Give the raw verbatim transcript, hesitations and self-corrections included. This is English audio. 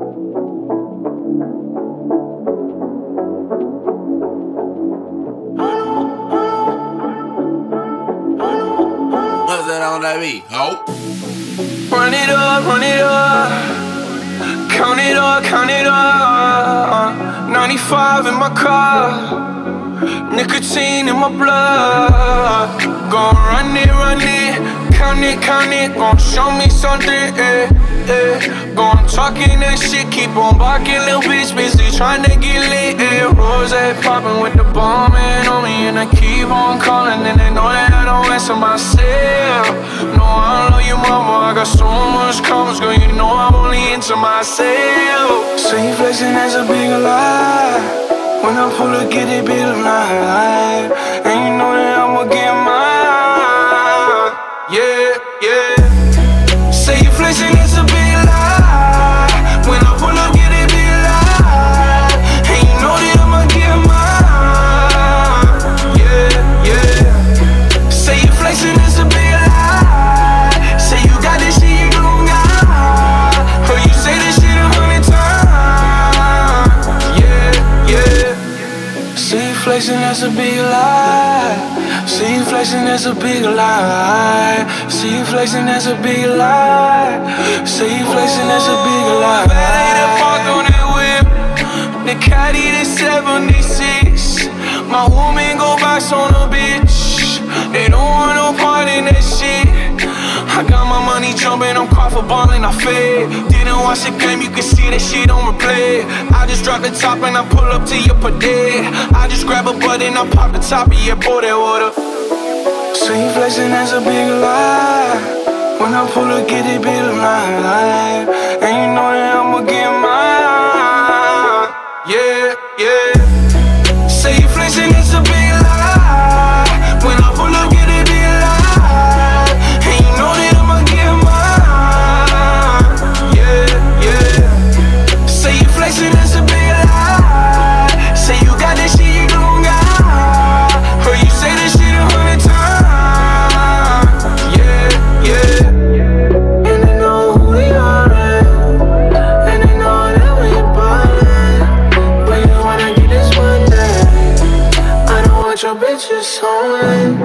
What's that on that beat? Oh. Run it up, run it up. Count it up, count it up. ninety-five in my car, nicotine in my blood. Gon' run it, run it, count it, count it. Gon' show me something, eh, eh. Gon' talking that shit, keep on barking, little bitch, busy tryna get lit, eh. Rose poppin' with the bomb man on me, and I keep on calling, and they know that I don't answer myself. No, I love you, mama, I got so much comments, girl, you know I'm only into myself. So you flexing, that's a big lie. When I pull up, get it big alive. And you know that I'ma get mine. Yeah, yeah. Say you flexing, that's a big lie. When I pull up, get it big alive. And you know that I'ma get mine. Yeah, yeah. Say you flexing, that's a big lie. Say you got this shit, you don't got. Heard you say this shit a hundred times. Yeah, yeah. See you flexing, that's a big lie. See you flexing, that's a big lie. See you flexing, that's a big lie. See you flexing, that's a big lie. Better park on that whip, the caddy the seventy-six. My woman go box on a bitch. They don't want no part in that shit. I got my money jumping, I'm caught for ballin', I fed. Didn't watch the game, you can see that shit on replay. I just drop the top and I pull up to your padette. I just grab a button, I pop the top of your pour that water. So you flexing, that's a big lie. When I pull up, get it big alive. And you know that I'ma get mine. Yeah, yeah. Say you flexing, that's a big lie. When I pull up, get it big alive. And you know that I'ma get mine. Yeah, yeah. Say you flexing, that's a big lie. Say you got this shit, you don't got. Heard you say this shit a hundred times. Yeah, yeah. And they know who we are, and they know that we ballin'. But you wanna get this one day. I don't want your bitches on.